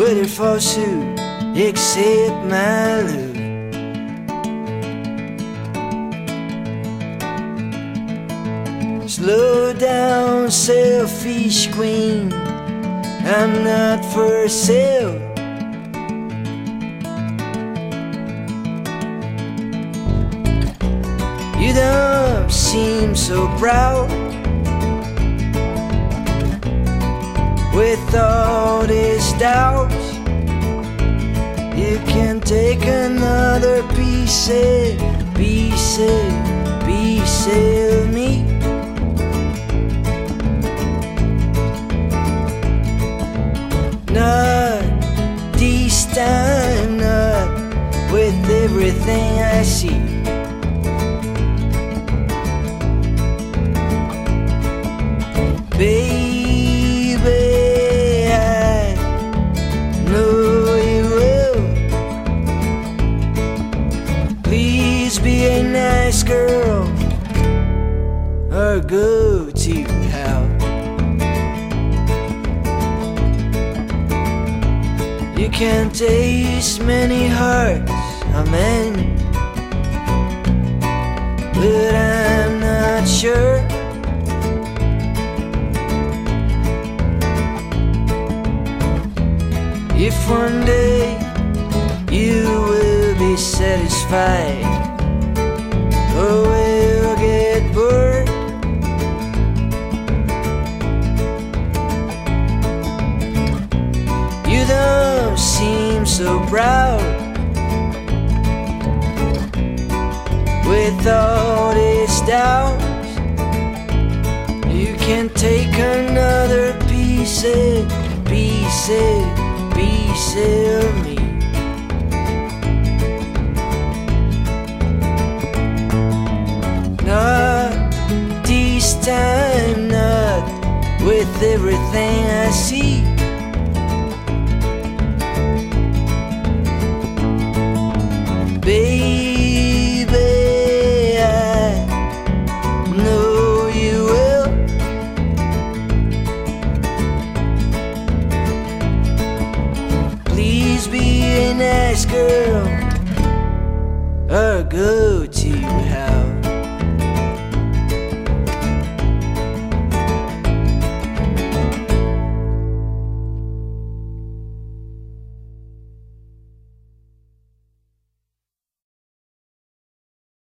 Nobody for suit except my love. Slow down, selfish queen, I'm not for sale. You don't seem so proud with all these doubts. You can take another piece of me. Not this time, not with everything I see. Baby, I know you will. Please be a nice girl or go to hell. You can taste many hearts, amen, but I'm not sure. If one day you will be satisfied or will get bored, you don't seem so proud with all these doubts. You can take another piece of me. Not this time, not with everything I see. Baby, I know you will. Please be a nice girl or go to hell.